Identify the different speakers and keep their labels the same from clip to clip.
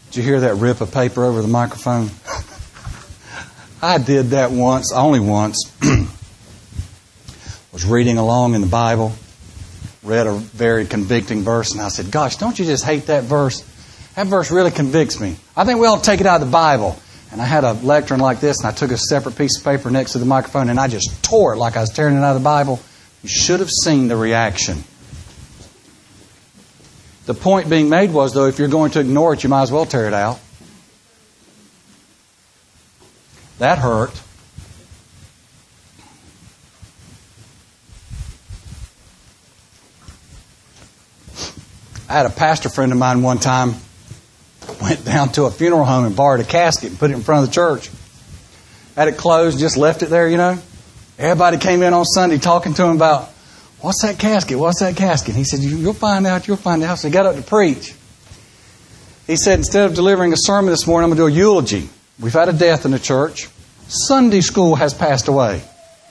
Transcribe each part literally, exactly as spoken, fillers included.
Speaker 1: Did you hear that rip of paper over the microphone? I did that once, only once. Was reading along in the Bible, read a very convicting verse, and I said, gosh, don't you just hate that verse? That verse really convicts me. I think we ought to take it out of the Bible. And I had a lectern like this, and I took a separate piece of paper next to the microphone, and I just tore it like I was tearing it out of the Bible. You should have seen the reaction. The point being made was, though, if you're going to ignore it, you might as well tear it out. That hurt. I had a pastor friend of mine one time went down to a funeral home and borrowed a casket and put it in front of the church. Had it closed, just left it there, you know. Everybody came in on Sunday talking to him about, what's that casket? What's that casket? He said, you'll find out, you'll find out. So he got up to preach. He said, instead of delivering a sermon this morning, I'm going to do a eulogy. We've had a death in the church. Sunday school has passed away.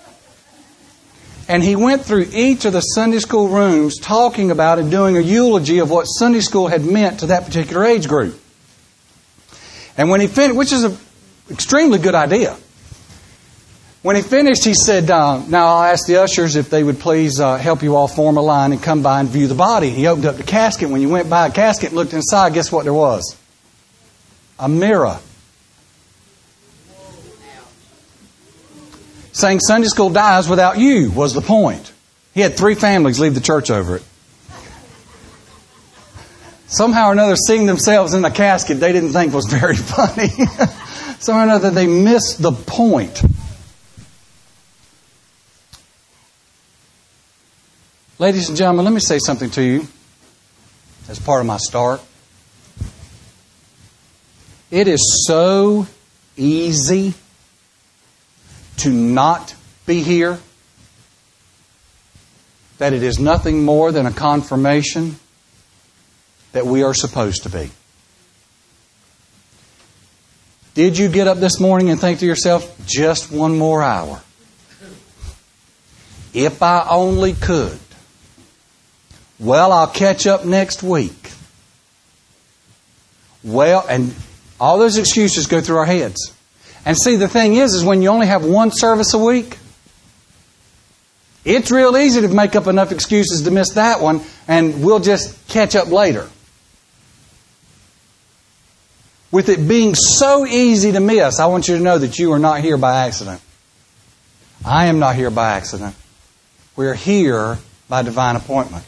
Speaker 1: And he went through each of the Sunday school rooms talking about and doing a eulogy of what Sunday school had meant to that particular age group. And when he finished, which is an extremely good idea. When he finished, he said, uh, now I'll ask the ushers if they would please uh, help you all form a line and come by and view the body. He opened up the casket. When you went by a casket and looked inside, guess what there was? A mirror. Saying Sunday school dies without you was the point. He had three families leave the church over it. Somehow or another, seeing themselves in the casket they didn't think was very funny. Somehow or another, they missed the point. Ladies and gentlemen, let me say something to you as part of my start. It is so easy to not be here that it is nothing more than a confirmation that we are supposed to be. Did you get up this morning and think to yourself, just one more hour? If I only could. Well, I'll catch up next week. Well, and all those excuses go through our heads. And see, the thing is, is when you only have one service a week, it's real easy to make up enough excuses to miss that one, and we'll just catch up later. With it being so easy to miss, I want you to know that you are not here by accident. I am not here by accident. We're here by divine appointment.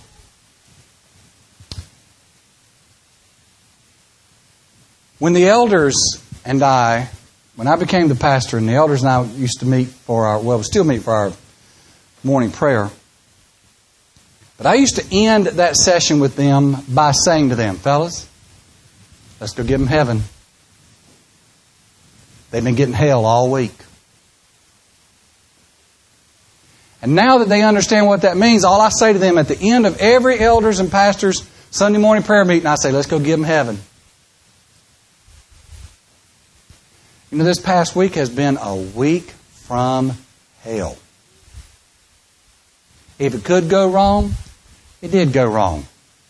Speaker 1: When the elders and I, when I became the pastor, and the elders and I used to meet for our, well, we still meet for our morning prayer. But I used to end that session with them by saying to them, fellas, let's go give them heaven. They've been getting hell all week. And now that they understand what that means, all I say to them at the end of every elders and pastors Sunday morning prayer meeting, I say, let's go give them heaven. You know, this past week has been a week from hell. If it could go wrong, it did go wrong.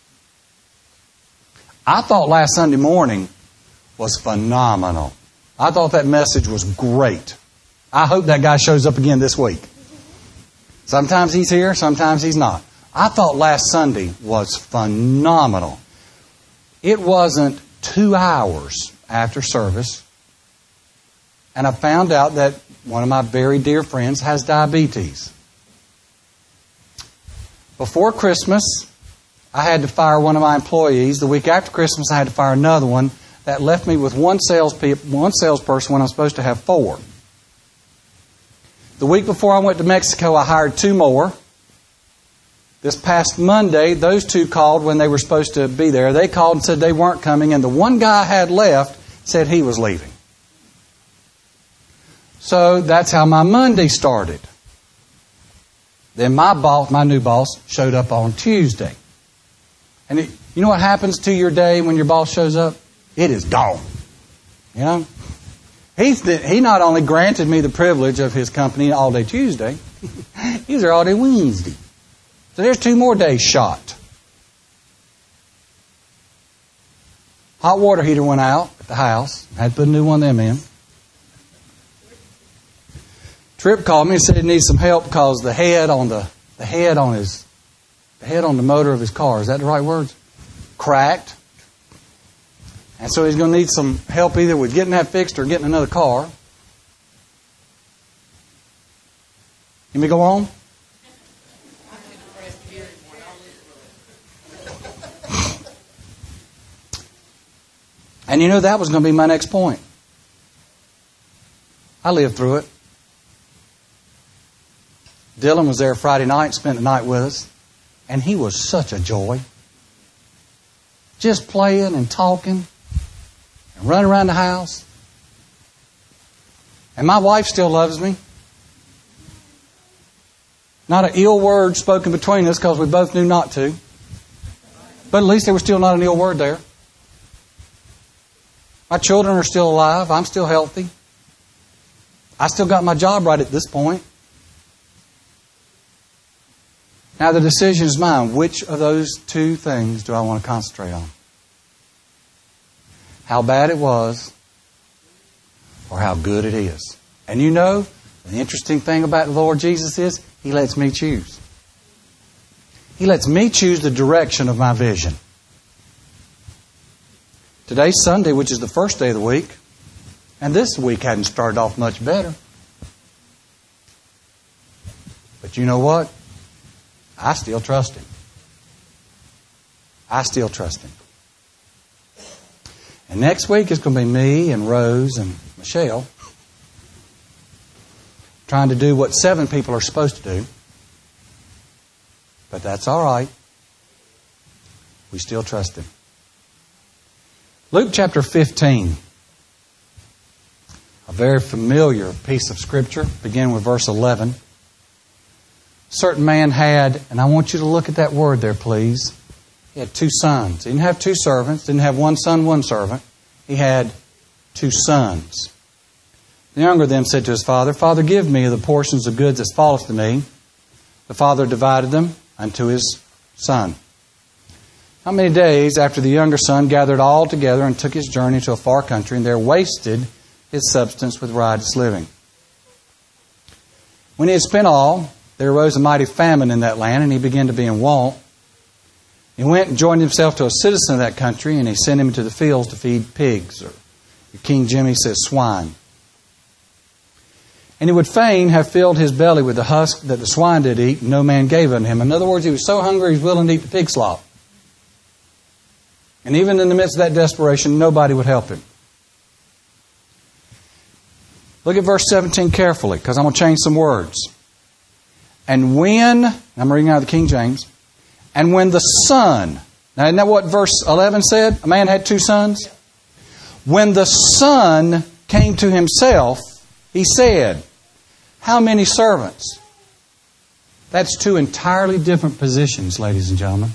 Speaker 1: I thought last Sunday morning was phenomenal. I thought that message was great. I hope that guy shows up again this week. Sometimes he's here, sometimes he's not. I thought last Sunday was phenomenal. It wasn't two hours after service, and I found out that one of my very dear friends has diabetes. Before Christmas, I had to fire one of my employees. The week after Christmas, I had to fire another one. That left me with one sales pe- one salesperson when I'm supposed to have four. The week before I went to Mexico, I hired two more. This past Monday, those two called when they were supposed to be there. They called and said they weren't coming, and the one guy I had left said he was leaving. So that's how my Monday started. Then my boss, my new boss, showed up on Tuesday. And it, you know what happens to your day when your boss shows up? It is gone. You know? He's the, he not only granted me the privilege of his company all day Tuesday, he's there all day Wednesday. So there's two more days shot. Hot water heater went out at the house. Had to put a new one of them in. Tripp called me and said he needs some help because the head on the the head on his the head on the motor of his car, is that the right words? Cracked. And so he's going to need some help either with getting that fixed or getting another car. Let me go on. And you know, that was going to be my next point. I lived through it. Dylan was there Friday night, spent the night with us, and he was such a joy. Just playing and talking and running around the house. And my wife still loves me. Not an ill word spoken between us because we both knew not to. But at least there was still not an ill word there. My children are still alive. I'm still healthy. I still got my job right at this point. Now the decision is mine. Which of those two things do I want to concentrate on? How bad it was or how good it is? And you know, the interesting thing about the Lord Jesus is He lets me choose. He lets me choose the direction of my vision. Today's Sunday, which is the first day of the week, and this week hadn't started off much better. But you know what? I still trust Him. I still trust Him. And next week is going to be me and Rose and Michelle trying to do what seven people are supposed to do. But that's all right. We still trust Him. Luke chapter fifteen. A very familiar piece of Scripture, beginning with verse eleven. A certain man had, and I want you to look at that word there, please. He had two sons. He didn't have two servants. Didn't have one son, one servant. He had two sons. The younger of them said to his father, Father, give me of the portions of goods that falleth to me. The father divided them unto his son. Not many days after the younger son gathered all together and took his journey to a far country, and there wasted his substance with riotous living. When he had spent all, there arose a mighty famine in that land, and he began to be in want. He went and joined himself to a citizen of that country, and he sent him into the fields to feed pigs, or King Jimmy says swine. And he would fain have filled his belly with the husk that the swine did eat, and no man gave unto him. In other words, he was so hungry he was willing to eat the pig slop. And even in the midst of that desperation, nobody would help him. Look at verse seventeen carefully, because I'm going to change some words. And when, I'm reading out of the King James, and when the son, now isn't that what verse eleven said? A man had two sons. When the son came to himself, he said, how many servants? That's two entirely different positions, ladies and gentlemen.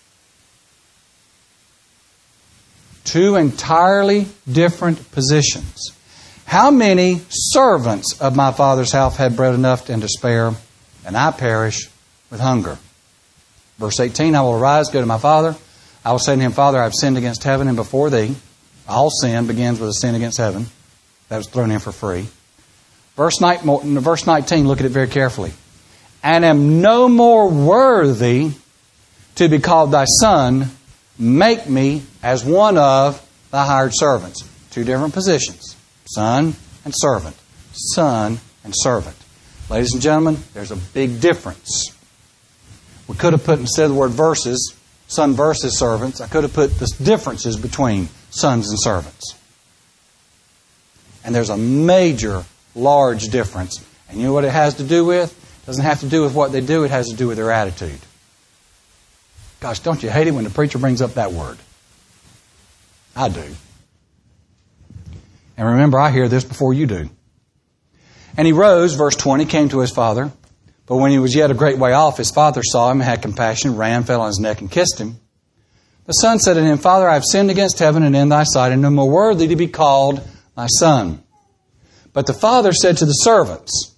Speaker 1: Two entirely different positions. How many servants of my father's house had bread enough and to spare, and I perish with hunger? Verse eighteen, I will arise, go to my father. I will say to him, Father, I have sinned against heaven and before thee. All sin begins with a sin against heaven. That was thrown in for free. Verse nineteen, look at it very carefully. And am no more worthy to be called thy son. Make me as one of thy hired servants. Two different positions. Son and servant. Son and servant. Ladies and gentlemen, there's a big difference. We could have put, instead of the word verses, son versus servants, I could have put the differences between sons and servants. And there's a major, large difference. And you know what it has to do with? It doesn't have to do with what they do, it has to do with their attitude. Gosh, don't you hate it when the preacher brings up that word? I do. And remember, I hear this before you do. And he rose, verse twenty, came to his father. But when he was yet a great way off, his father saw him and had compassion, ran, fell on his neck, and kissed him. The son said to him, Father, I have sinned against heaven and in thy sight, and am more worthy to be called thy son. But the father said to the servants,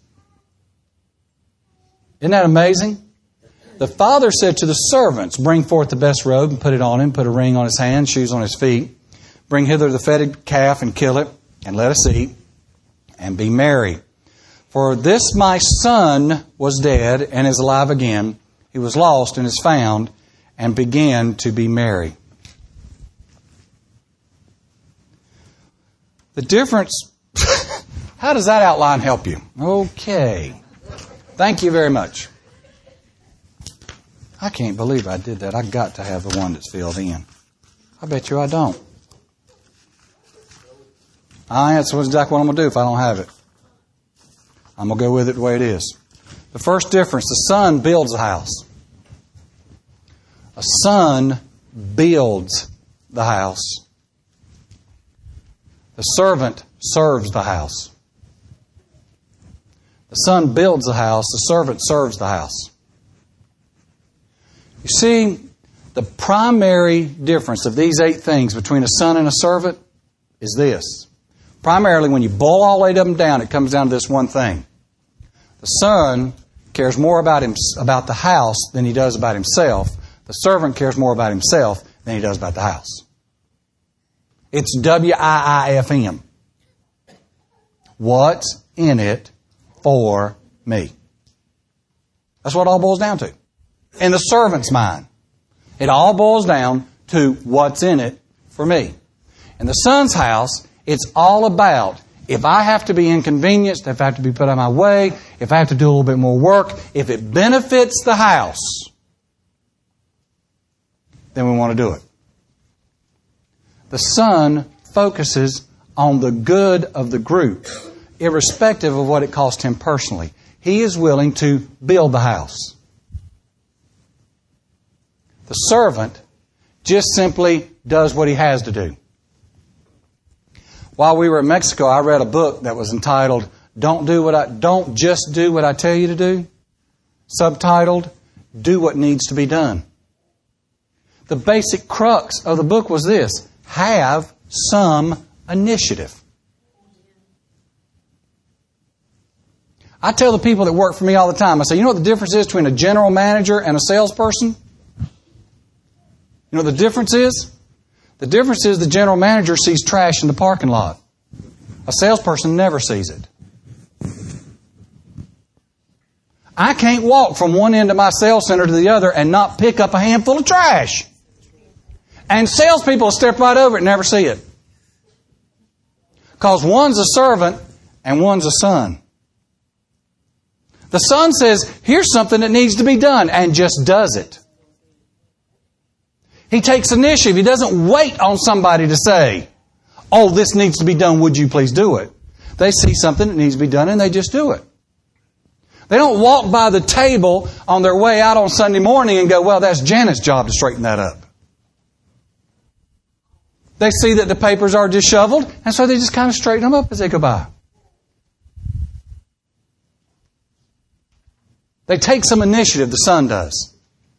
Speaker 1: isn't that amazing? The father said to the servants, bring forth the best robe and put it on him, put a ring on his hand, shoes on his feet. Bring hither the fatted calf and kill it, and let us eat, and be merry. For this my son was dead and is alive again. He was lost and is found, and began to be merry. The difference, how does that outline help you? Okay. Thank you very much. I can't believe I did that. I got to have the one that's filled in. I bet you I don't. I That's exactly what I'm going to do if I don't have it. I'm going to go with it the way it is. The first difference, the son builds a house. A son builds the house. The servant serves the house. The son builds the house. The servant serves the house. You see, the primary difference of these eight things between a son and a servant is this. Primarily, when you boil all eight of them down, it comes down to this one thing. The son cares more about him, about the house than he does about himself. The servant cares more about himself than he does about the house. It's W I I F M. What's in it for me? That's what it all boils down to. In the servant's mind, it all boils down to what's in it for me. In the son's house, it's all about if I have to be inconvenienced, if I have to be put out of my way, if I have to do a little bit more work, if it benefits the house, then we want to do it. The son focuses on the good of the group, irrespective of what it cost him personally. He is willing to build the house. The servant just simply does what he has to do. While we were in Mexico, I read a book that was entitled "Don't do what I don't just do what I tell you to do." Subtitled, "Do What Needs to Be Done." The basic crux of the book was this: have some initiative. I tell the people that work for me all the time, I say, you know what the difference is between a general manager and a salesperson? You know what the difference is? The difference is the general manager sees trash in the parking lot. A salesperson never sees it. I can't walk from one end of my sales center to the other and not pick up a handful of trash. And salespeople will step right over it and never see it. Because one's a servant and one's a son. The son says, here's something that needs to be done, and just does it. He takes initiative. He doesn't wait on somebody to say, oh, this needs to be done, would you please do it? They see something that needs to be done and they just do it. They don't walk by the table on their way out on Sunday morning and go, well, that's Janet's job to straighten that up. They see that the papers are disheveled, and so they just kind of straighten them up as they go by. They take some initiative, the son does.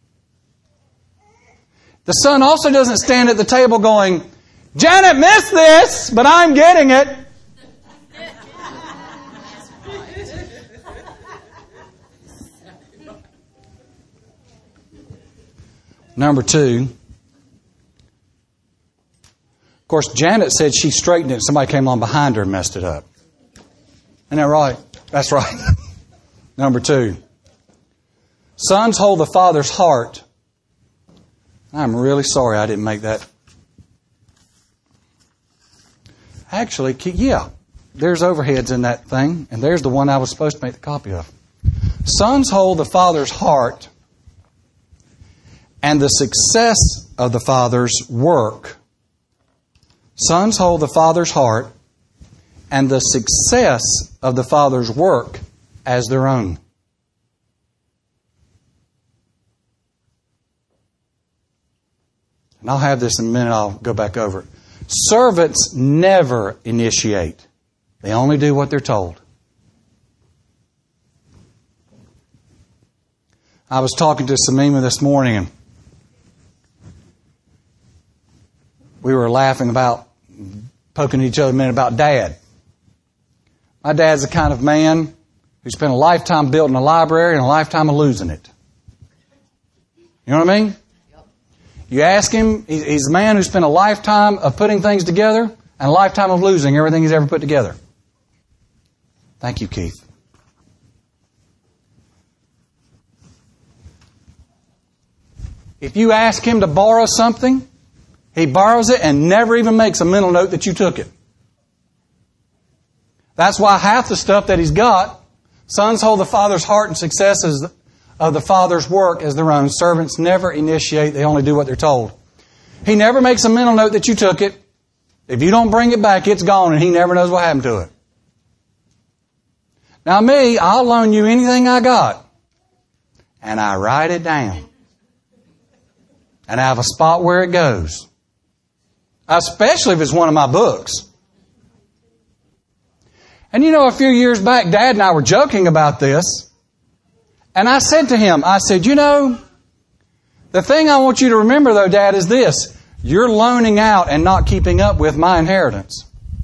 Speaker 1: The son also doesn't stand at the table going, Janet missed this, but I'm getting it. Number two. Of course, Janet said she straightened it. Somebody came along behind her and messed it up. Isn't that right? That's right. Number two. Sons hold the father's heart. I'm really sorry I didn't make that. Actually, yeah, there's overheads in that thing, and there's the one I was supposed to make the copy of. Sons hold the father's heart, and the success of the father's work. Sons hold the father's heart, and the success of the father's work as their own. And I'll have this in a minute. I'll go back over it. Servants never initiate. They only do what they're told. I was talking to Samima this morning, and we were laughing about, poking at each other a minute about Dad. My dad's the kind of man who spent a lifetime building a library and a lifetime of losing it. You know what I mean? You ask him, he's a man who spent a lifetime of putting things together and a lifetime of losing everything he's ever put together. Thank you, Keith. If you ask him to borrow something, he borrows it and never even makes a mental note that you took it. That's why half the stuff that he's got, sons hold the Father's heart and successes of the Father's work as their own. Servants never initiate, they only do what they're told. He never makes a mental note that you took it. If you don't bring it back, it's gone and he never knows what happened to it. Now me, I'll loan you anything I got. And I write it down. And I have a spot where it goes. Especially if it's one of my books. And you know, a few years back, Dad and I were joking about this. And I said to him, I said, you know, the thing I want you to remember though, Dad, is this. You're loaning out and not keeping up with my inheritance.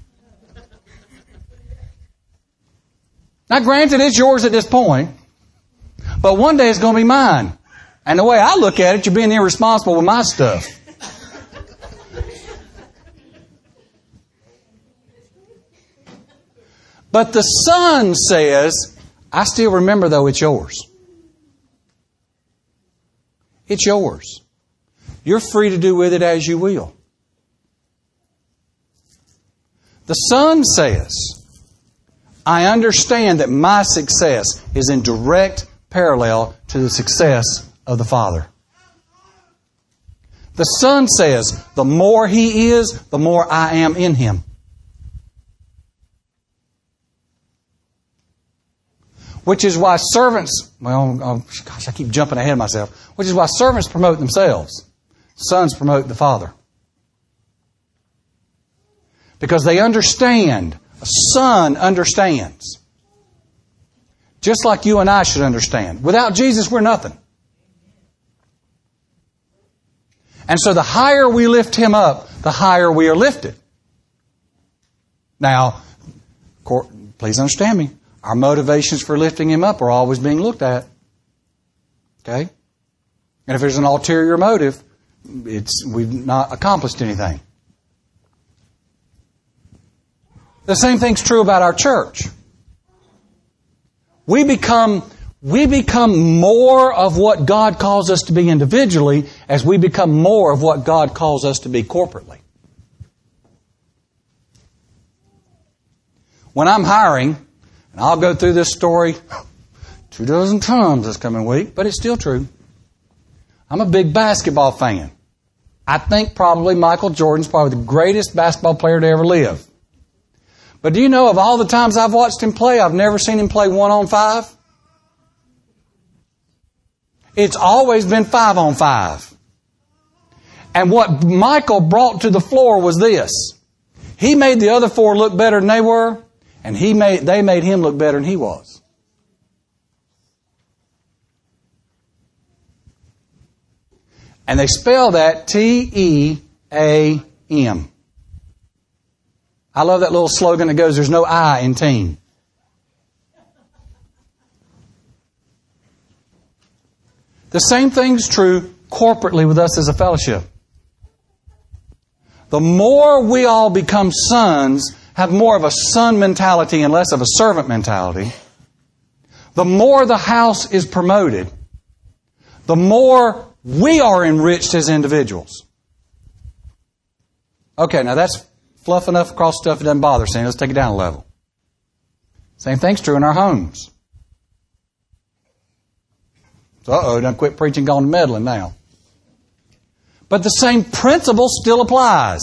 Speaker 1: Now granted, it's yours at this point. But one day it's going to be mine. And the way I look at it, you're being irresponsible with my stuff. But the Son says, I still remember though it's yours. It's yours. You're free to do with it as you will. The Son says, I understand that my success is in direct parallel to the success of the Father. The Son says, the more He is, the more I am in Him. Which is why servants, well, oh, gosh, I keep jumping ahead of myself. Which is why servants promote themselves. Sons promote the Father. Because they understand. A son understands. Just like you and I should understand. Without Jesus, we're nothing. And so the higher we lift Him up, the higher we are lifted. Now, please understand me. Our motivations for lifting Him up are always being looked at. Okay? And if there's an ulterior motive, it's we've not accomplished anything. The same thing's true about our church. We become, we become more of what God calls us to be individually as we become more of what God calls us to be corporately. When I'm hiring, and I'll go through this story two dozen times this coming week, but it's still true. I'm a big basketball fan. I think probably Michael Jordan's probably the greatest basketball player to ever live. But do you know of all the times I've watched him play, I've never seen him play one on five? It's always been five on five. And what Michael brought to the floor was this. He made the other four look better than they were. And he made, they made him look better than he was. And they spell that T E A M. I love that little slogan that goes, there's no I in team. The same thing's true corporately with us as a fellowship. The more we all become sons, have more of a son mentality and less of a servant mentality, the more the house is promoted, the more we are enriched as individuals. Okay, now that's fluff enough across stuff that doesn't bother us. Let's take it down a level. Same thing's true in our homes. So, uh-oh, done quit preaching, gone to meddling now. But the same principle still applies.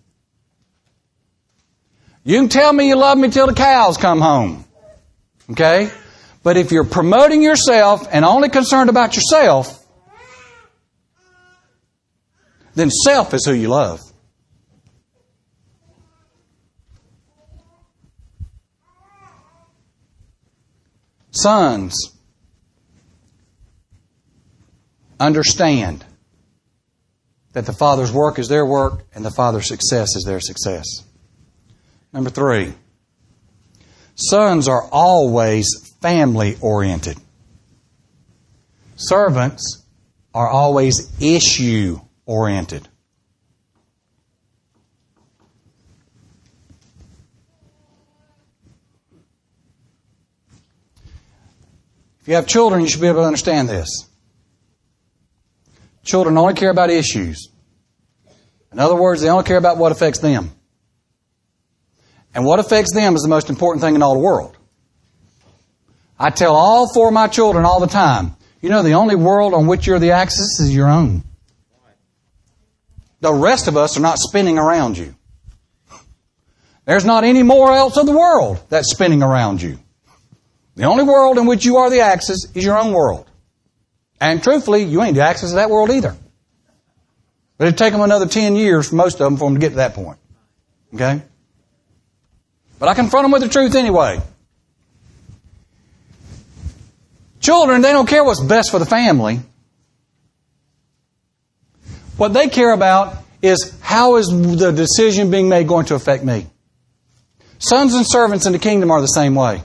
Speaker 1: You can tell me you love me till the cows come home. Okay? But if you're promoting yourself and only concerned about yourself, then self is who you love. Sons, understand that the Father's work is their work and the Father's success is their success. Number three, sons are always family-oriented. Servants are always issue-oriented. oriented. If you have children, you should be able to understand this. Children only care about issues. In other words, they only care about what affects them. And what affects them is the most important thing in all the world. I tell all four of my children all the time, you know, the only world on which you're the axis is your own. The rest of us are not spinning around you. There's not any more else of the world that's spinning around you. The only world in which you are the axis is your own world. And truthfully, you ain't the axis of that world either. But it'd take them another ten years for most of them for them to get to that point. Okay? But I confront them with the truth anyway. Children, they don't care what's best for the family. What they care about is how is the decision being made going to affect me. Sons and servants in the kingdom are the same way.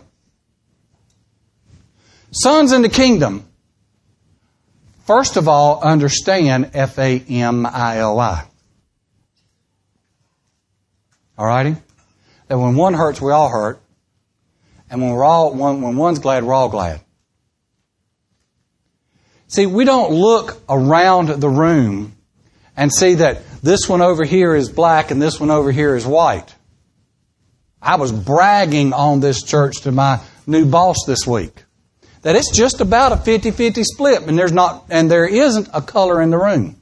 Speaker 1: Sons in the kingdom, first of all, understand F A M I L I. All righty? That when one hurts, we all hurt. And when we're all when, when one's glad, we're all glad. See, we don't look around the room and see that this one over here is black and this one over here is white. I was bragging on this church to my new boss this week. That it's just about a fifty-fifty split, and there's not, and there isn't a color in the room.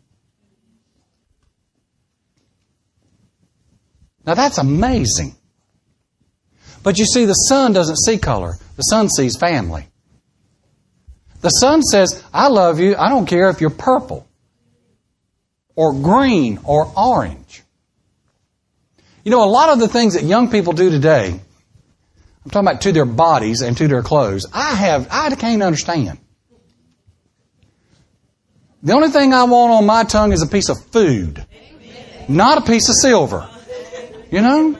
Speaker 1: Now that's amazing. But you see, the son doesn't see color. The son sees family. The son says, I love you. I don't care if you're purple or green or orange. You know, a lot of the things that young people do today, I'm talking about to their bodies and to their clothes, I have, I can't understand. The only thing I want on my tongue is a piece of food, not a piece of silver. You know?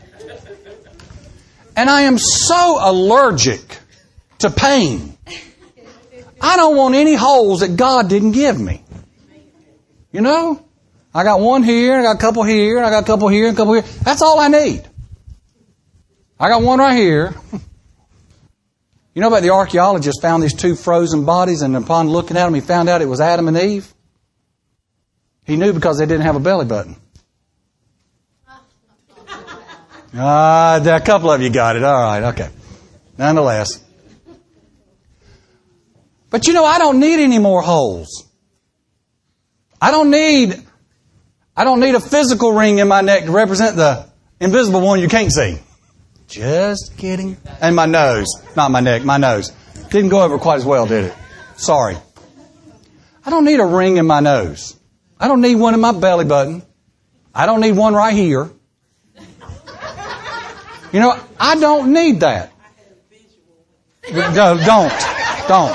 Speaker 1: And I am so allergic to pain. I don't want any holes that God didn't give me. You know? I got one here, I got a couple here, I got a couple here, and a couple here. That's all I need. I got one right here. You know about the archaeologist found these two frozen bodies, and upon looking at them, he found out it was Adam and Eve? He knew because they didn't have a belly button. Ah, uh, a couple of you got it. All right, okay. Nonetheless. But you know, I don't need any more holes. I don't need, I don't need a physical ring in my neck to represent the invisible one you can't see. Just kidding. And my nose. Not my neck, my nose. Didn't go over quite as well, did it? Sorry. I don't need a ring in my nose. I don't need one in my belly button. I don't need one right here. You know, I don't need that. No, don't. Don't.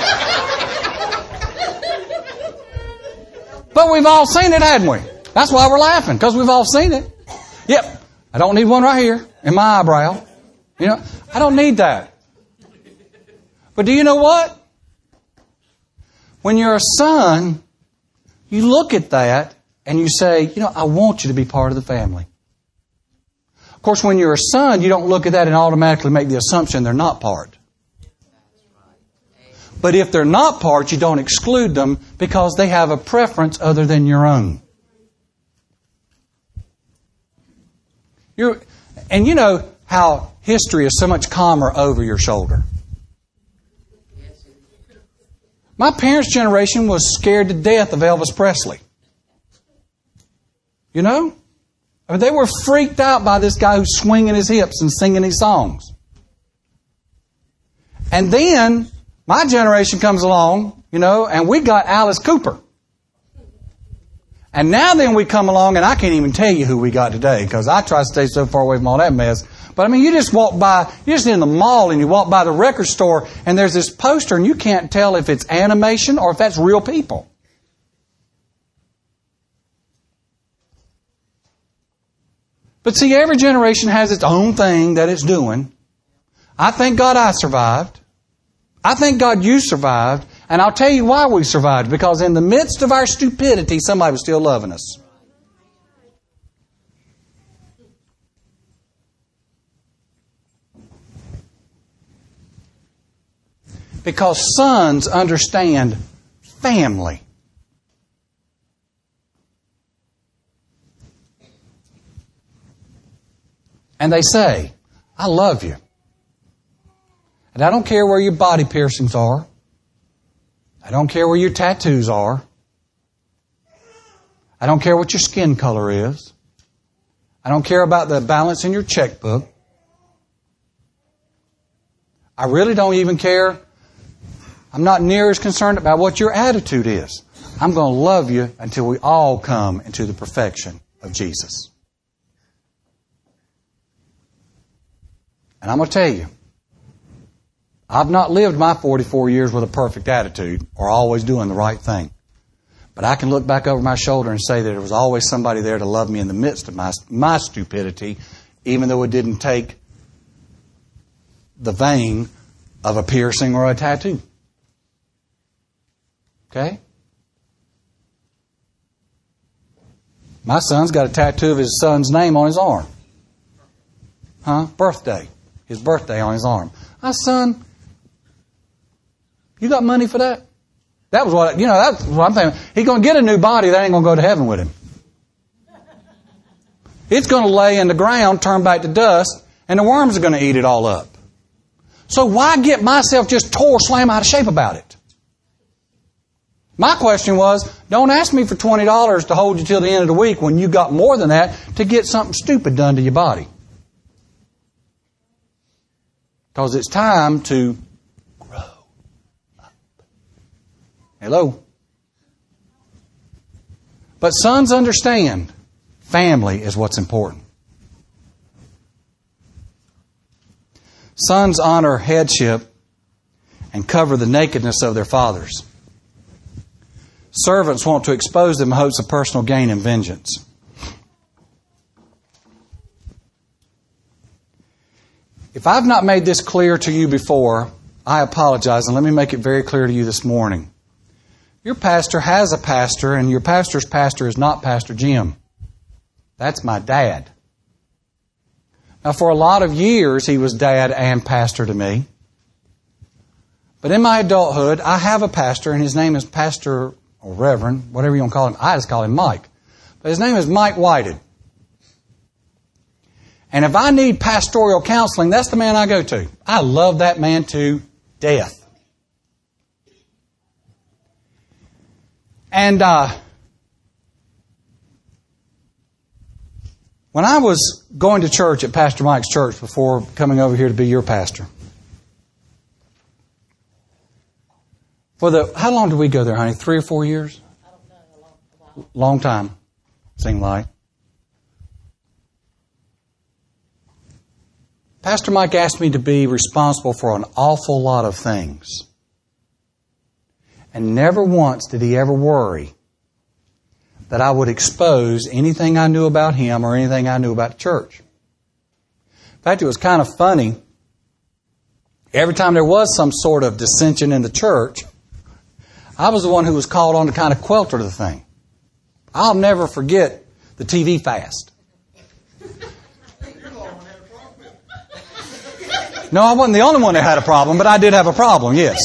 Speaker 1: But we've all seen it, hadn't we? That's why we're laughing, because we've all seen it. Yep. I don't need one right here in my eyebrow. You know, I don't need that. But do you know what? When you're a son, you look at that and you say, you know, I want you to be part of the family. Of course, when you're a son, you don't look at that and automatically make the assumption they're not part. But if they're not part, you don't exclude them because they have a preference other than your own. You're, and you know how history is so much calmer over your shoulder. My parents' generation was scared to death of Elvis Presley. You know? I mean, they were freaked out by this guy who's swinging his hips and singing these songs. And then my generation comes along, you know, and we got Alice Cooper. And now then we come along, and I can't even tell you who we got today because I try to stay so far away from all that mess. But I mean, you just walk by, you're just in the mall and you walk by the record store and there's this poster and you can't tell if it's animation or if that's real people. But see, every generation has its own thing that it's doing. I thank God I survived. I thank God you survived. And I'll tell you why we survived. Because in the midst of our stupidity, somebody was still loving us. Because sons understand family. And they say, I love you. And I don't care where your body piercings are. I don't care where your tattoos are. I don't care what your skin color is. I don't care about the balance in your checkbook. I really don't even care. I'm not near as concerned about what your attitude is. I'm going to love you until we all come into the perfection of Jesus. And I'm going to tell you, I've not lived my forty-four years with a perfect attitude or always doing the right thing. But I can look back over my shoulder and say that there was always somebody there to love me in the midst of my, my stupidity, even though it didn't take the vein of a piercing or a tattoo. Okay? My son's got a tattoo of his son's name on his arm. Huh? Birthday. His birthday on his arm. My son, you got money for that? That was what, you know, that's what I'm thinking. He's going to get a new body, that ain't going to go to heaven with him. It's going to lay in the ground, turn back to dust, and the worms are going to eat it all up. So why get myself just tore slam out of shape about it? My question was, don't ask me for twenty dollars to hold you till the end of the week when you got more than that to get something stupid done to your body. Because it's time to grow up. Hello? But sons understand family is what's important. Sons honor headship and cover the nakedness of their fathers. Servants want to expose them in hopes of personal gain and vengeance. If I've not made this clear to you before, I apologize, and let me make it very clear to you this morning. Your pastor has a pastor, and your pastor's pastor is not Pastor Jim. That's my dad. Now, for a lot of years, he was dad and pastor to me. But in my adulthood, I have a pastor, and his name is Pastor, or Reverend, whatever you want to call him. I just call him Mike. But his name is Mike Whited. And if I need pastoral counseling, that's the man I go to. I love that man to death. And uh, when I was going to church at Pastor Mike's church before coming over here to be your pastor, for the how long did we go there, honey? Three or four years?
Speaker 2: I don't know. A long, a while.
Speaker 1: Long time, seemed like. Pastor Mike asked me to be responsible for an awful lot of things. And never once did he ever worry that I would expose anything I knew about him or anything I knew about the church. In fact, it was kind of funny. Every time there was some sort of dissension in the church, I was the one who was called on to kind of quelter the thing. I'll never forget the T V fast. No, I wasn't the only one that had a problem, but I did have a problem, yes.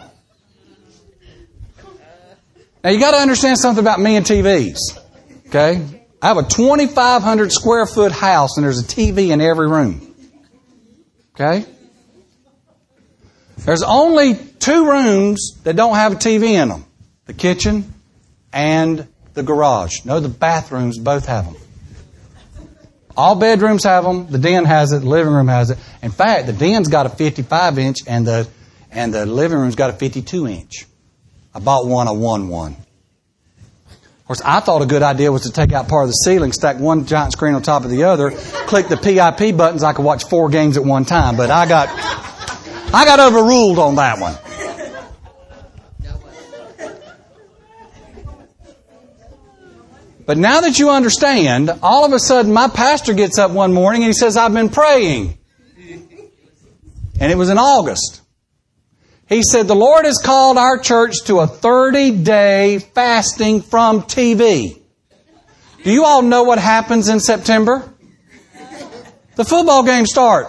Speaker 1: Now, you got to understand something about me and T Vs. Okay? I have a twenty-five hundred square foot house, and there's a T V in every room. Okay? There's only two rooms that don't have a T V in them. The kitchen and the garage. No, the bathrooms both have them. All bedrooms have them. The den has it. The living room has it. In fact, the den's got a fifty-five inch and the and the living room's got a fifty-two inch. I bought one, a one one. Of course, I thought a good idea was to take out part of the ceiling, stack one giant screen on top of the other, click the P I P buttons. I could watch four games at one time. But I got I got overruled on that one. But now that you understand, all of a sudden my pastor gets up one morning and he says, I've been praying. And it was in August. He said, the Lord has called our church to a thirty-day fasting from T V. Do you all know what happens in September? The football games start.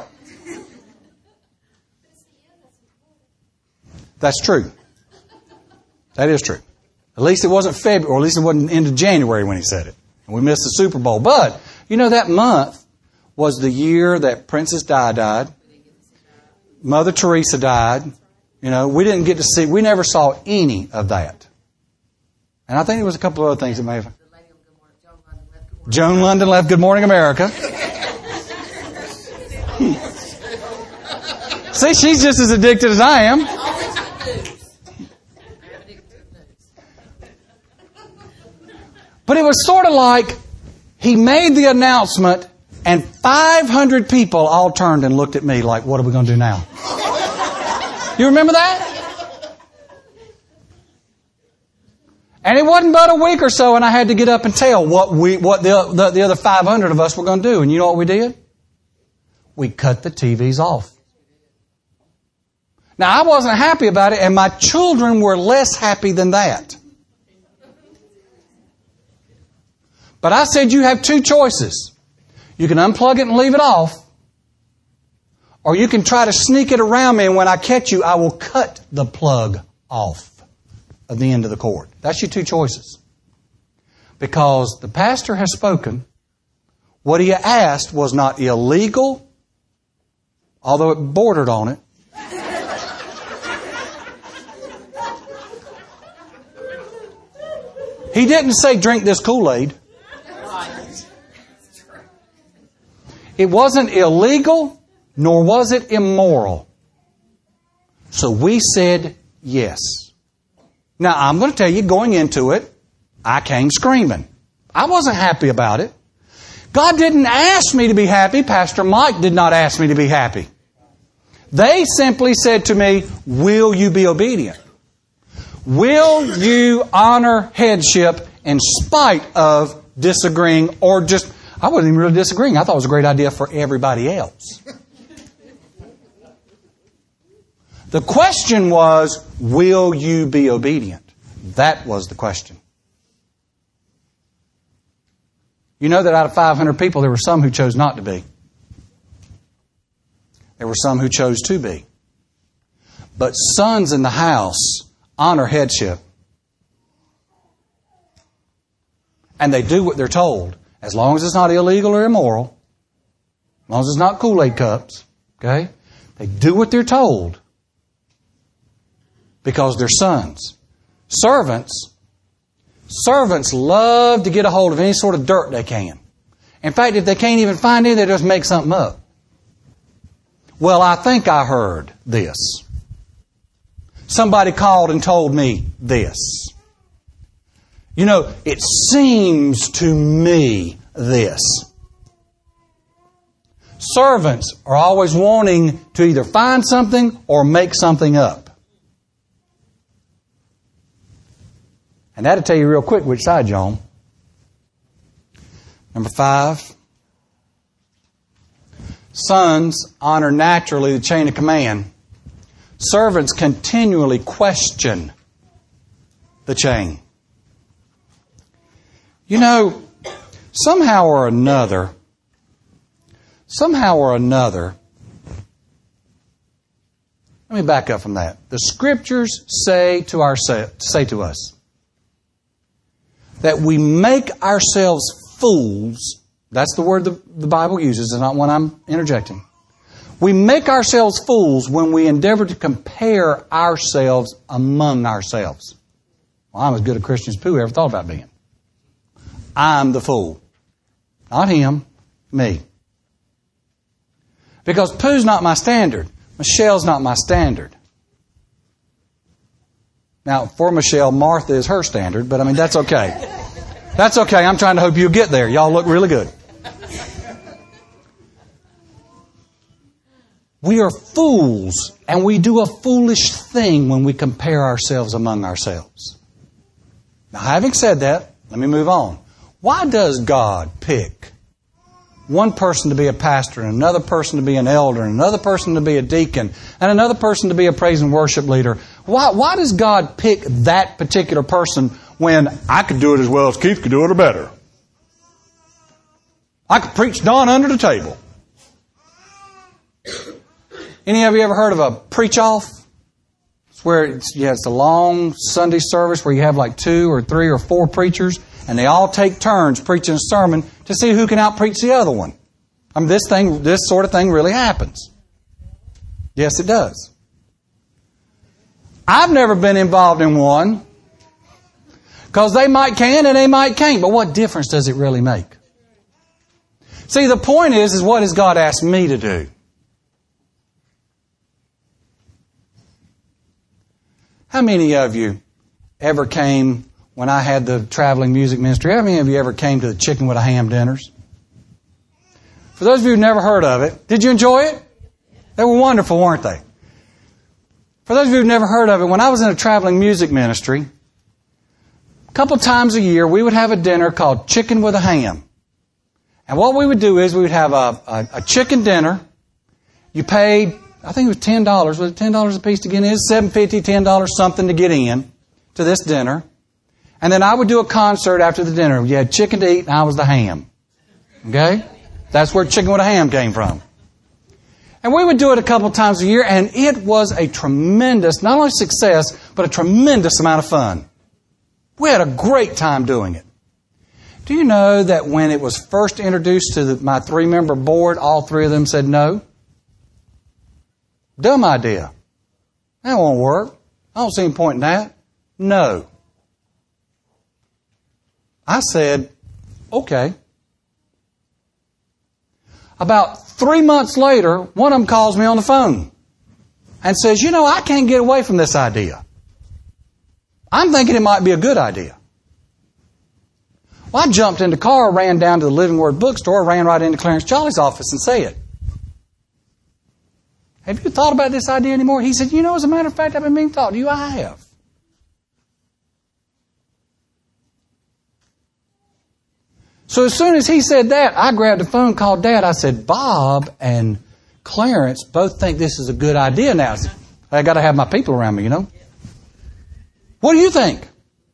Speaker 1: That's true. That is true. At least it wasn't February, or at least it wasn't into January when he said it. And we missed the Super Bowl. But, you know, that month was the year that Princess Di died. Mother Teresa died. You know, we didn't get to see, we never saw any of that. And I think there was a couple of other things that may have. Joan London left Good Morning America. See, she's just as addicted as I am. But it was sort of like he made the announcement and five hundred people all turned and looked at me like, what are we going to do now? You remember that? And it wasn't but a week or so and I had to get up and tell what we, what the, the, the other five hundred of us were going to do. And you know what we did? We cut the T Vs off. Now, I wasn't happy about it, and my children were less happy than that. But I said, you have two choices. You can unplug it and leave it off, or you can try to sneak it around me, and when I catch you, I will cut the plug off of the end of the cord. That's your two choices. Because the pastor has spoken. What he asked was not illegal, although it bordered on it. He didn't say drink this Kool-Aid. It wasn't illegal, nor was it immoral. So we said yes. Now, I'm going to tell you, going into it, I came screaming. I wasn't happy about it. God didn't ask me to be happy. Pastor Mike did not ask me to be happy. They simply said to me, will you be obedient? Will you honor headship in spite of disagreeing or just, I wasn't even really disagreeing. I thought it was a great idea for everybody else. The question was, will you be obedient? That was the question. You know that out of five hundred people, there were some who chose not to be. There were some who chose to be. But sons in the house honor headship. And they do what they're told. As long as it's not illegal or immoral. As long as it's not Kool-Aid cups. Okay? They do what they're told. Because they're sons. Servants. Servants love to get a hold of any sort of dirt they can. In fact, if they can't even find it, they just make something up. Well, I think I heard this. Somebody called and told me this. You know, it seems to me this. Servants are always wanting to either find something or make something up. And that'll tell you real quick which side you're on. Number five. Sons honor naturally the chain of command. Servants continually question the chain. You know, somehow or another, somehow or another, let me back up from that. The Scriptures say to our, say to us that we make ourselves fools. That's the word the, the Bible uses, and not one I'm interjecting. We make ourselves fools when we endeavor to compare ourselves among ourselves. Well, I'm as good a Christian as Pooh ever thought about being. I'm the fool. Not him, me. Because Pooh's not my standard. Michelle's not my standard. Now, for Michelle, Martha is her standard, but I mean, that's okay. That's okay. I'm trying to hope you'll get there. Y'all look really good. We are fools, and we do a foolish thing when we compare ourselves among ourselves. Now, having said that, let me move on. Why does God pick one person to be a pastor, and another person to be an elder, and another person to be a deacon, and another person to be a praise and worship leader. Why, why does God pick that particular person when I could do it as well as Keith could do it or better? I could preach Don under the table. Any of you ever heard of a preach-off? It's where it's, yeah, it's a long Sunday service where you have like two or three or four preachers, and they all take turns preaching a sermon to see who can out-preach the other one. I mean, this thing, this sort of thing really happens. Yes, it does. I've never been involved in one because they might can and they might can't. But what difference does it really make? See, the point is, is what has God asked me to do? How many of you ever came when I had the traveling music ministry? How many of you ever came to the chicken with a ham dinners? For those of you who've never heard of it, did you enjoy it? They were wonderful, weren't they? For those of you who've never heard of it, when I was in a traveling music ministry, a couple times a year we would have a dinner called Chicken with a Ham. And what we would do is we would have a, a, a chicken dinner. You paid, I think it was ten dollars. Was it ten dollars a piece to get in? It was seven fifty, ten dollars something to get in to this dinner. And then I would do a concert after the dinner. You had chicken to eat and I was the ham. Okay? That's where Chicken with a Ham came from. And we would do it a couple times a year, and it was a tremendous, not only success, but a tremendous amount of fun. We had a great time doing it. Do you know that when it was first introduced to the, my three-member board, all three of them said no? Dumb idea. That won't work. I don't see any point in that. No. I said, okay. About three months later, one of them calls me on the phone and says, you know, I can't get away from this idea. I'm thinking it might be a good idea. Well, I jumped in the car, ran down to the Living Word bookstore, ran right into Clarence Jolly's office and said, have you thought about this idea anymore? He said, you know, as a matter of fact, I've been being talked to you. I have. So as soon as he said that, I grabbed the phone, called Dad. I said, Bob and Clarence both think this is a good idea now. I said, I got to have my people around me, you know. What do you think?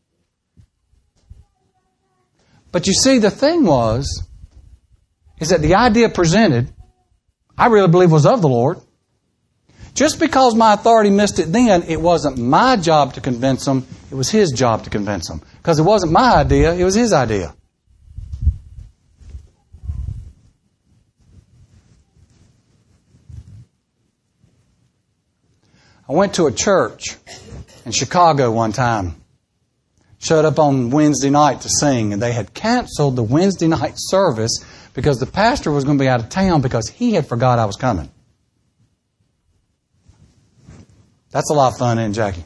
Speaker 1: But you see, the thing was, is that the idea presented, I really believe was of the Lord. Just because my authority missed it then, it wasn't my job to convince them. It was His job to convince them. Because it wasn't my idea, it was His idea. I went to a church in Chicago one time. Showed up on Wednesday night to sing, and they had canceled the Wednesday night service because the pastor was going to be out of town because he had forgot I was coming. That's a lot of fun, isn't it, Jackie?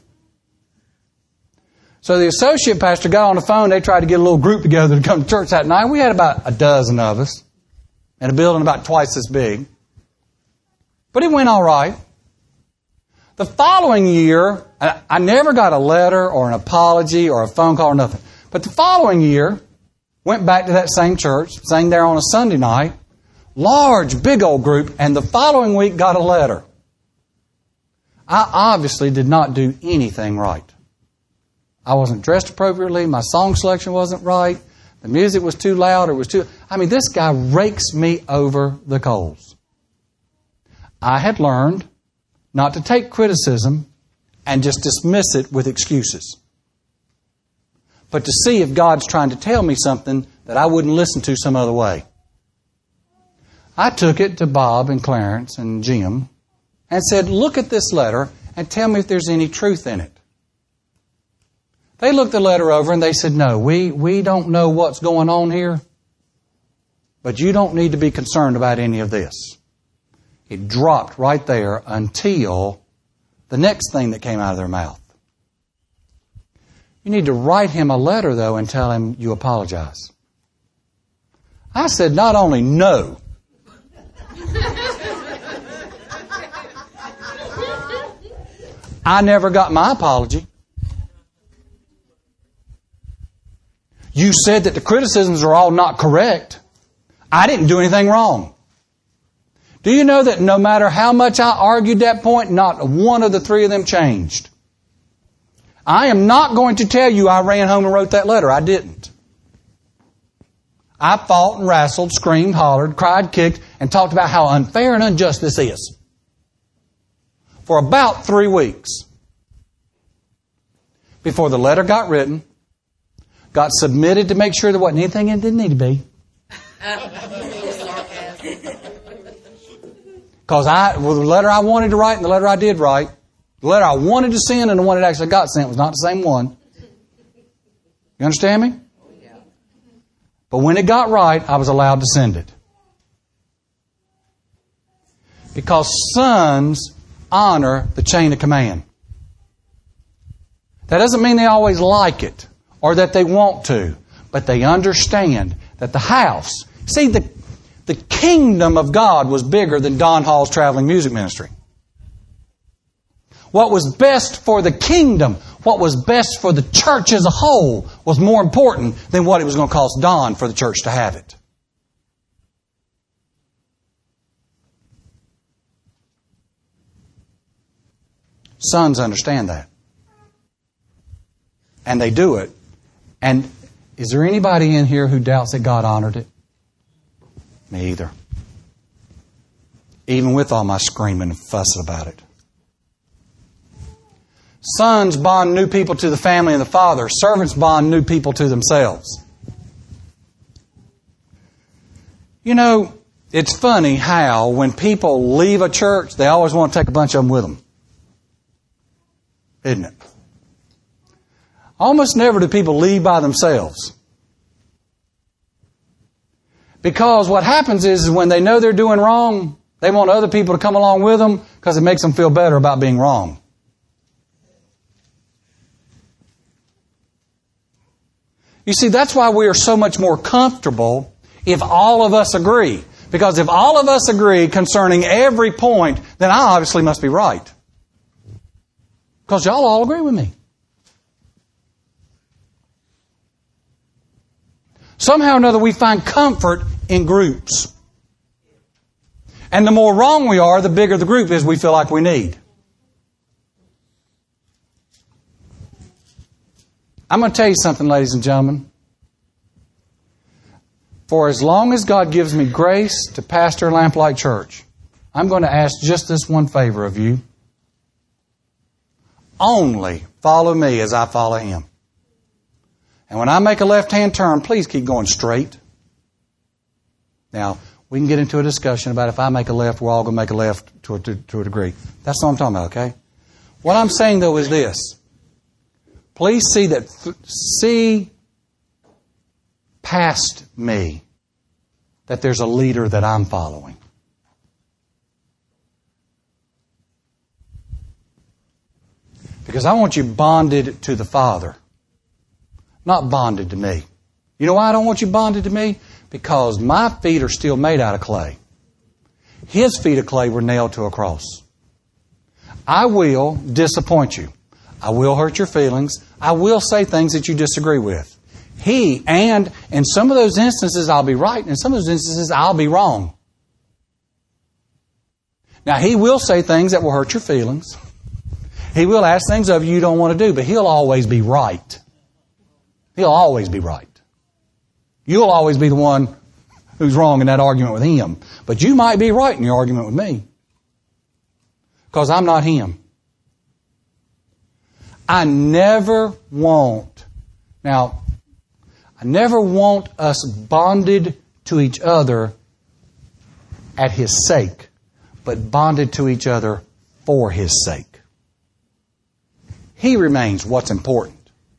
Speaker 1: So the associate pastor got on the phone. They tried to get a little group together to come to church that night. We had about a dozen of us in a building about twice as big. But it went all right. The following year, I never got a letter or an apology or a phone call or nothing. But the following year, went back to that same church, sang there on a Sunday night, large, big old group, and the following week got a letter. I obviously did not do anything right. I wasn't dressed appropriately, my song selection wasn't right, the music was too loud or was too... I mean, this guy rakes me over the coals. I had learned not to take criticism and just dismiss it with excuses, but to see if God's trying to tell me something that I wouldn't listen to some other way. I took it to Bob and Clarence and Jim and said, look at this letter and tell me if there's any truth in it. They looked the letter over and they said, no, we, we don't know what's going on here, but you don't need to be concerned about any of this. It dropped right there until the next thing that came out of their mouth. You need to write him a letter, though, and tell him you apologize. I said, not only no, I never got my apology. You said that the criticisms are all not correct. I didn't do anything wrong. Do you know that no matter how much I argued that point, not one of the three of them changed? I am not going to tell you I ran home and wrote that letter. I didn't. I fought and wrestled, screamed, hollered, cried, kicked, and talked about how unfair and unjust this is. For about three weeks. Before the letter got written, got submitted to make sure there wasn't anything it didn't need to be. Because I, well, the letter I wanted to write and the letter I did write, the letter I wanted to send and the one that actually got sent was not the same one. You understand me? But when it got right, I was allowed to send it. Because sons honor the chain of command. That doesn't mean they always like it or that they want to, but they understand that the house, see, the, the kingdom of God was bigger than Don Hall's traveling music ministry. What was best for the kingdom, what was best for the church as a whole, was more important than what it was going to cost Don for the church to have it. Sons understand that. And they do it. And is there anybody in here who doubts that God honored it? Me either. Even with all my screaming and fussing about it. Sons bond new people to the family and the father. Servants bond new people to themselves. You know, it's funny how when people leave a church, they always want to take a bunch of them with them. Isn't it? Almost never do people leave by themselves. Because what happens is, is when they know they're doing wrong, they want other people to come along with them because it makes them feel better about being wrong. You see, that's why we are so much more comfortable if all of us agree. Because if all of us agree concerning every point, then I obviously must be right. Because y'all all agree with me. Somehow or another we find comfort in groups. And the more wrong we are, the bigger the group is we feel like we need. I'm going to tell you something, ladies and gentlemen. For as long as God gives me grace to pastor Lamplight Church, I'm going to ask just this one favor of you. Only follow me as I follow Him. And when I make a left-hand turn, please keep going straight. Now, we can get into a discussion about if I make a left, we're all going to make a left to a, to, to a degree. That's what I'm talking about, okay? What I'm saying, though, is this. Please see that, see past me that there's a leader that I'm following. Because I want you bonded to the Father, not bonded to me. You know why I don't want you bonded to me? Because my feet are still made out of clay. His feet of clay were nailed to a cross. I will disappoint you. I will hurt your feelings. I will say things that you disagree with. He, and in some of those instances I'll be right, and in some of those instances I'll be wrong. Now He will say things that will hurt your feelings. He will ask things of you you don't want to do, but He'll always be right. He'll always be right. You'll always be the one who's wrong in that argument with Him. But you might be right in your argument with me. Because I'm not Him. I never want, now, I never want us bonded to each other at His sake, but bonded to each other for His sake. He remains what's important.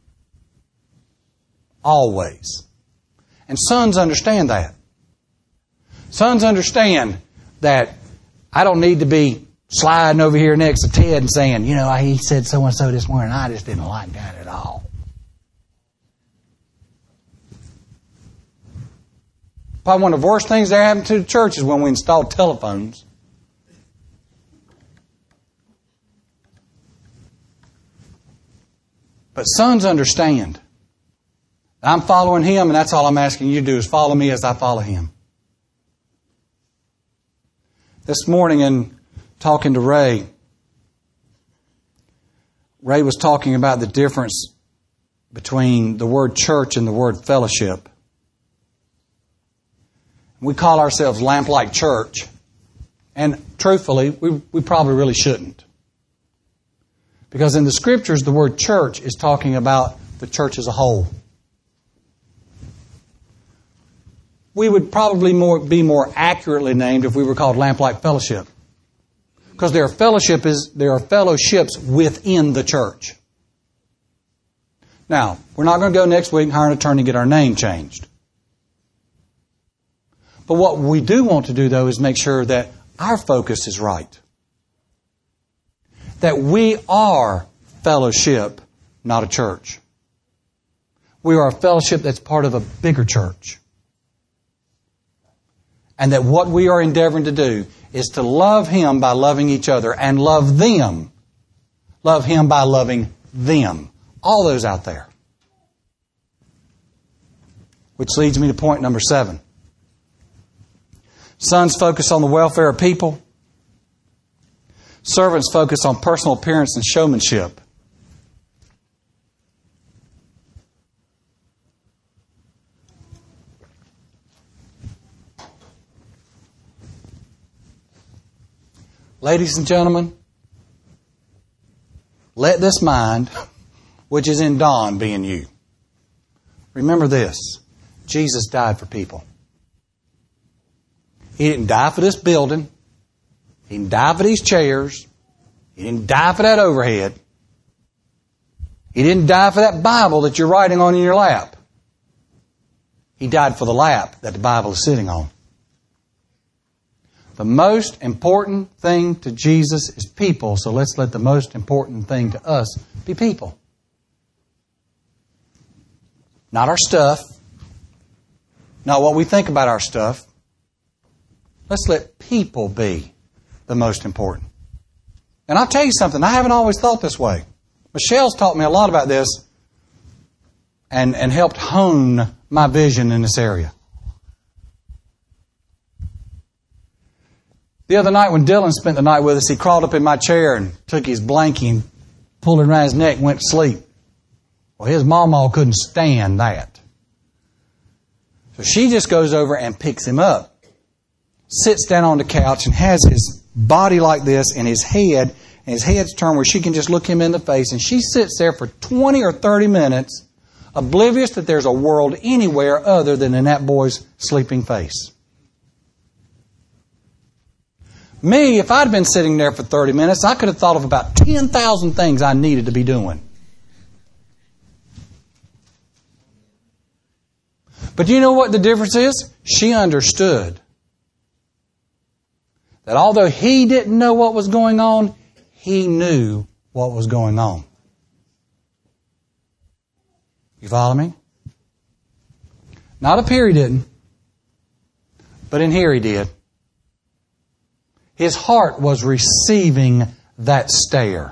Speaker 1: Always. And sons understand that. Sons understand that I don't need to be sliding over here next to Ted and saying, you know, he said so-and-so this morning, I just didn't like that at all. Probably one of the worst things that happened to the church is when we installed telephones. But sons understand. I'm following Him, and that's all I'm asking you to do is follow me as I follow Him. This morning in talking to Ray, Ray was talking about the difference between the word church and the word fellowship. We call ourselves Lamplight Church, and truthfully, we, we probably really shouldn't. Because in the Scriptures, the word church is talking about the church as a whole. We would probably more, be more accurately named if we were called Lamplight Fellowship. Because there are fellowship is there are fellowships within the church. Now, we're not going to go next week and hire an attorney and get our name changed. But what we do want to do, though, is make sure that our focus is right. That we are fellowship, not a church. We are a fellowship that's part of a bigger church. And that what we are endeavoring to do is to love Him by loving each other and love them. Love Him by loving them. All those out there. Which leads me to point number seven. Sons focus on the welfare of people. Servants focus on personal appearance and showmanship. Ladies and gentlemen, let this mind, which is in Dawn, be in you. Remember this, Jesus died for people. He didn't die for this building. He didn't die for these chairs. He didn't die for that overhead. He didn't die for that Bible that you're writing on in your lap. He died for the lap that the Bible is sitting on. The most important thing to Jesus is people, so let's let the most important thing to us be people. Not our stuff. Not what we think about our stuff. Let's let people be the most important. And I'll tell you something, I haven't always thought this way. Michelle's taught me a lot about this and, and helped hone my vision in this area. The other night when Dylan spent the night with us, he crawled up in my chair and took his blankie and pulled it around his neck and went to sleep. Well, his mama couldn't stand that. So she just goes over and picks him up. Sits down on the couch and has his body like this and his head, and his head's turned where she can just look him in the face, and she sits there for twenty or thirty minutes, oblivious that there's a world anywhere other than in that boy's sleeping face. Me, if I'd been sitting there for thirty minutes, I could have thought of about ten thousand things I needed to be doing. But you know what the difference is? She understood that although he didn't know what was going on, he knew what was going on. You follow me? Not up here he didn't, but in here he did. His heart was receiving that stare.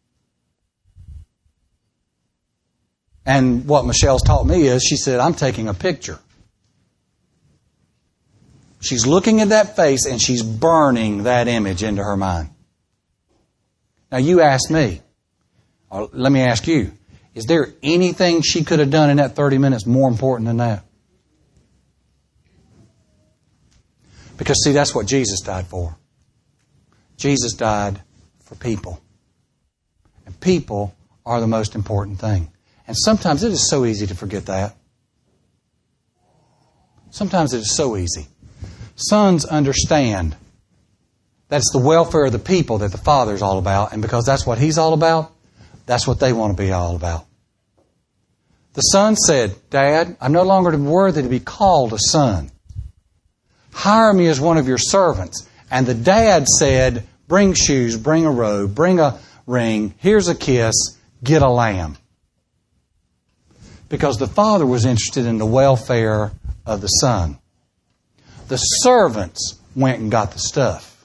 Speaker 1: And what Michelle's taught me is, she said, I'm taking a picture. She's looking at that face and she's burning that image into her mind. Now you ask me, or let me ask you, is there anything she could have done in that thirty minutes more important than that? Because see, that's what Jesus died for. Jesus died for people. And people are the most important thing. And sometimes it is so easy to forget that. Sometimes it is so easy. Sons understand that it's the welfare of the people that the Father's all about. And because that's what He's all about, that's what they want to be all about. The son said, Dad, I'm no longer worthy to be called a son. Hire me as one of your servants. And the dad said, bring shoes, bring a robe, bring a ring, here's a kiss, get a lamb. Because the father was interested in the welfare of the son. The servants went and got the stuff.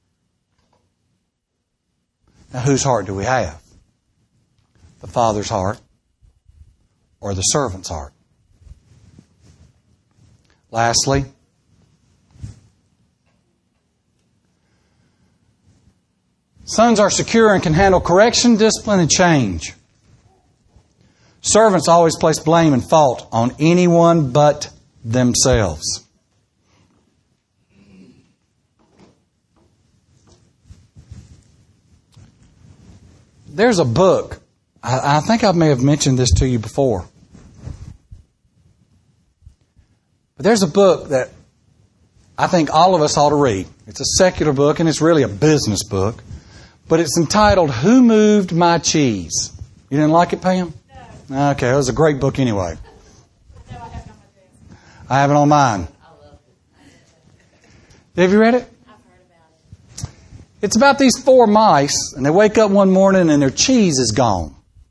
Speaker 1: Now, whose heart do we have? The father's heart or the servant's heart? Lastly, Sons are secure and can handle correction, discipline, and change. Servants always place blame and fault on anyone but themselves. There's a book, I, I think I may have mentioned this to you before. But there's a book that I think all of us ought to read. It's a secular book and it's really a business book. But it's entitled, Who Moved My Cheese? You didn't like it, Pam? No. Okay, it was a great book anyway.
Speaker 2: No, I have it on my desk.
Speaker 1: I have it on mine.
Speaker 2: I love it.
Speaker 1: Have you read it?
Speaker 2: I've heard about it.
Speaker 1: It's about these four mice, and they wake up one morning and their cheese is gone.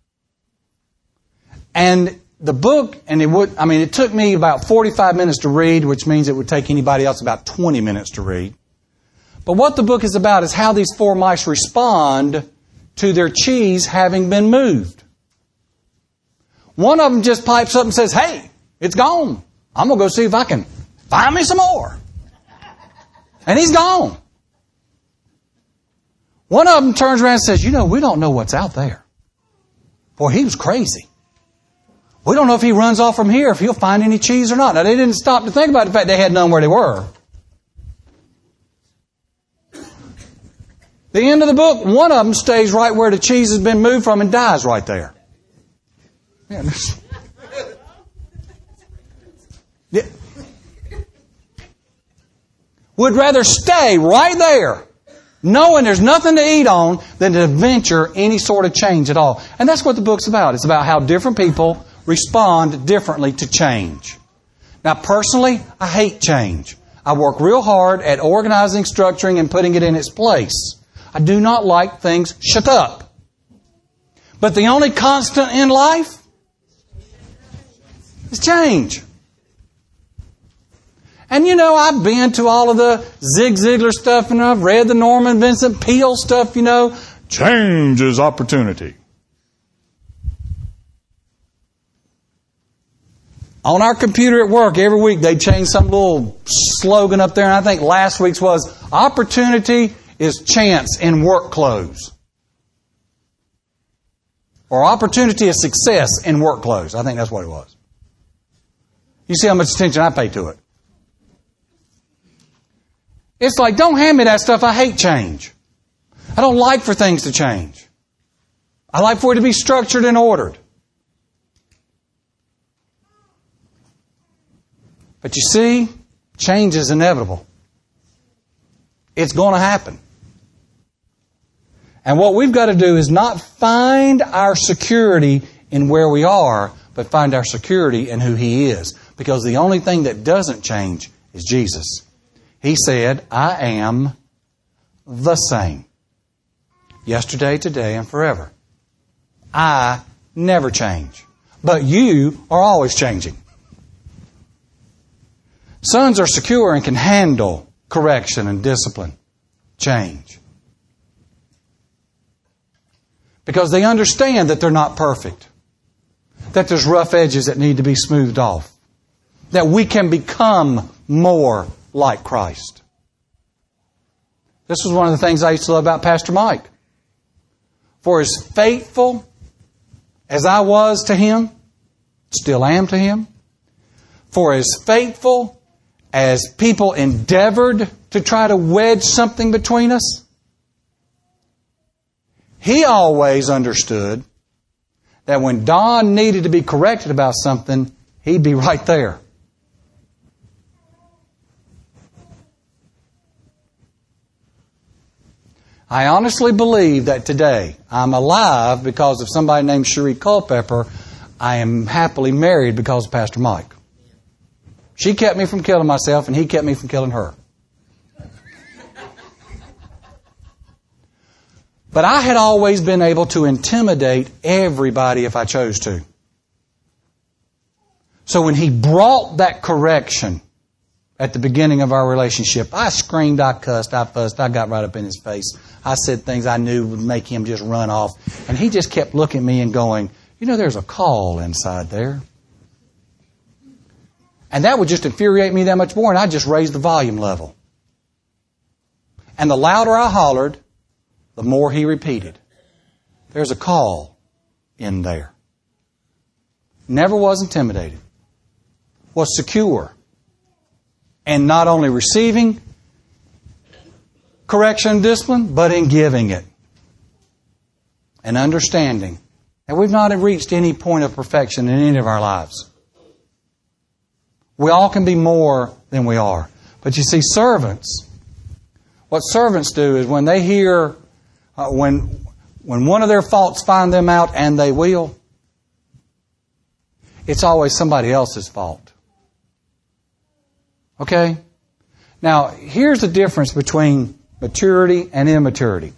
Speaker 1: And the book, and it would, I mean, it took me about forty-five minutes to read, which means it would take anybody else about twenty minutes to read. But what the book is about is how these four mice respond to their cheese having been moved. One of them just pipes up and says, hey, it's gone. I'm going to go see if I can find me some more. And he's gone. One of them turns around and says, you know, we don't know what's out there. Boy, he was crazy. We don't know if he runs off from here, if he'll find any cheese or not. Now, they didn't stop to think about the fact they had known where they were. The end of the book, one of them stays right where the cheese has been moved from and dies right there. Yeah. Yeah. Would rather stay right there, knowing there's nothing to eat on, than to venture any sort of change at all. And that's what the book's about. It's about how different people respond differently to change. Now, personally, I hate change. I work real hard at organizing, structuring, and putting it in its place. I do not like things shut up. But the only constant in life is change. And you know, I've been to all of the Zig Ziglar stuff, and I've read the Norman Vincent Peale stuff, you know. Change is opportunity. On our computer at work, every week they change some little slogan up there, and I think last week's was, opportunity is chance in work clothes. Or opportunity is success in work clothes. I think that's what it was. You see how much attention I pay to it. It's like, don't hand me that stuff. I hate change. I don't like for things to change. I like for it to be structured and ordered. But you see, change is inevitable. It's going to happen. And what we've got to do is not find our security in where we are, but find our security in who He is. Because the only thing that doesn't change is Jesus. He said, I am the same. Yesterday, today, and forever. I never change. But you are always changing. Sons are secure and can handle correction and discipline. Change. Because they understand that they're not perfect. That there's rough edges that need to be smoothed off. That we can become more like Christ. This was one of the things I used to love about Pastor Mike. For as faithful as I was to him, still am to him, for as faithful as people endeavored to try to wedge something between us, he always understood that when Don needed to be corrected about something, he'd be right there. I honestly believe that today I'm alive because of somebody named Cherie Culpepper. I am happily married because of Pastor Mike. She kept me from killing myself and he kept me from killing her. But I had always been able to intimidate everybody if I chose to. So when he brought that correction at the beginning of our relationship, I screamed, I cussed, I fussed, I got right up in his face. I said things I knew would make him just run off. And he just kept looking at me and going, you know, there's a call inside there. And that would just infuriate me that much more, and I'd just raise the volume level. And the louder I hollered, the more he repeated. There's a call in there. Never was intimidated. Was secure. And not only receiving correction and discipline, but in giving it. And understanding. And we've not reached any point of perfection in any of our lives. We all can be more than we are. But you see, servants, what servants do is when they hear, uh, when, when one of their faults find them out, and they will, it's always somebody else's fault. Okay? Now, here's the difference between maturity and immaturity.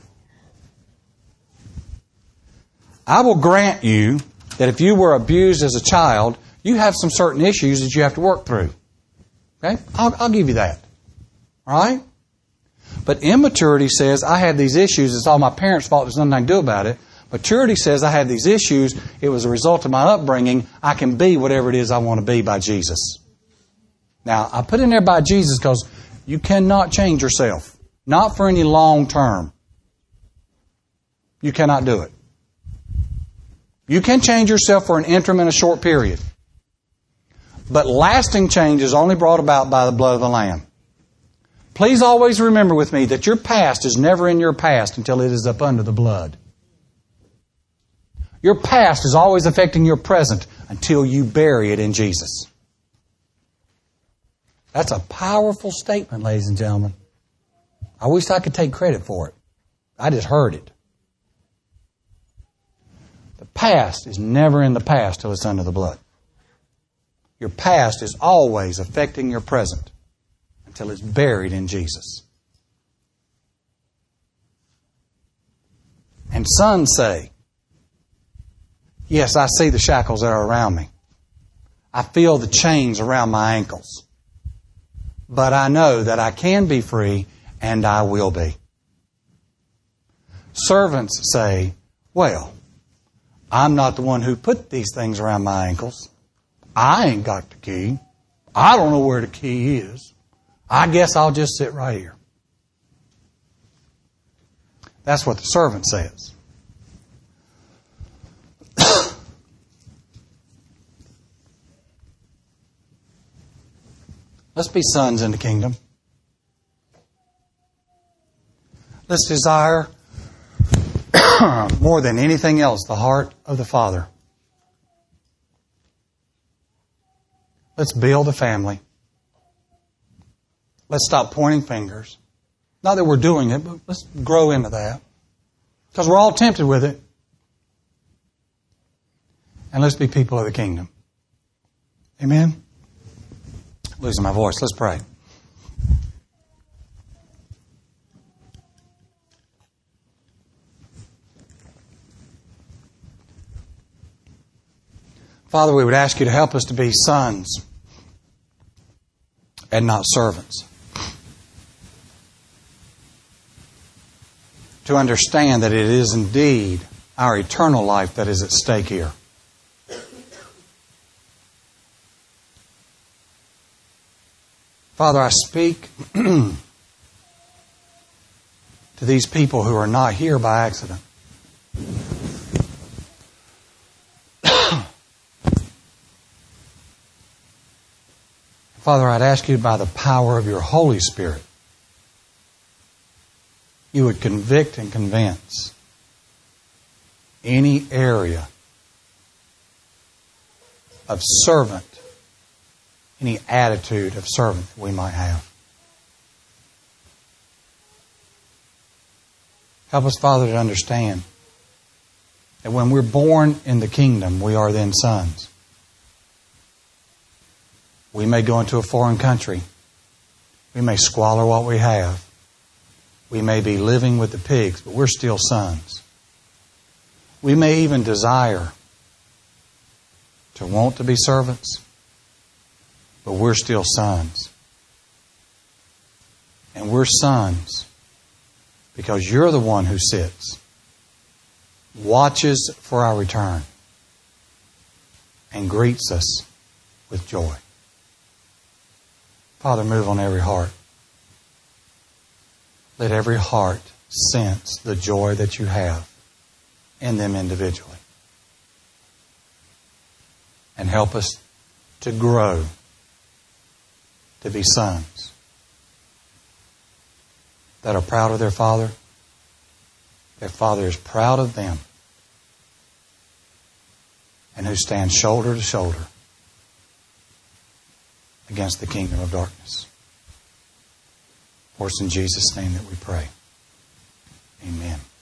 Speaker 1: I will grant you that if you were abused as a child, you have some certain issues that you have to work through. Okay? I'll, I'll give you that. All right? But immaturity says, I had these issues. It's all my parents' fault. There's nothing I can do about it. Maturity says, I had these issues. It was a result of my upbringing. I can be whatever it is I want to be by Jesus. Now, I put in there by Jesus because you cannot change yourself. Not for any long term. You cannot do it. You can change yourself for an interim and a short period. But lasting change is only brought about by the blood of the Lamb. Please always remember with me that your past is never in your past until it is up under the blood. Your past is always affecting your present until you bury it in Jesus. That's a powerful statement, ladies and gentlemen. I wish I could take credit for it. I just heard it. The past is never in the past till it's under the blood. Your past is always affecting your present until it's buried in Jesus. And sons say, yes, I see the shackles that are around me. I feel the chains around my ankles. But I know that I can be free and I will be. Servants say, well, I'm not the one who put these things around my ankles. I ain't got the key. I don't know where the key is. I guess I'll just sit right here. That's what the servant says. Let's be sons in the kingdom. Let's desire more than anything else the heart of the Father. Let's build a family. Let's stop pointing fingers. Not that we're doing it, but let's grow into that. Because we're all tempted with it. And let's be people of the kingdom. Amen? Losing my voice. Let's pray. Father, we would ask you to help us to be sons and not servants. To understand that it is indeed our eternal life that is at stake here. Father, I speak to these people who are not here by accident. Father, I'd ask you by the power of your Holy Spirit, you would convict and convince any area of servant, any attitude of servant that we might have. Help us, Father, to understand that when we're born in the kingdom, we are then sons. We may go into a foreign country. We may squalor what we have. We may be living with the pigs, but we're still sons. We may even desire to want to be servants, but we're still sons. And we're sons because you're the one who sits, watches for our return, and greets us with joy. Father, move on every heart. Let every heart sense the joy that you have in them individually. And help us to grow to be sons that are proud of their father. Their father is proud of them. And who stand shoulder to shoulder against the kingdom of darkness. For it's in Jesus' name that we pray. Amen.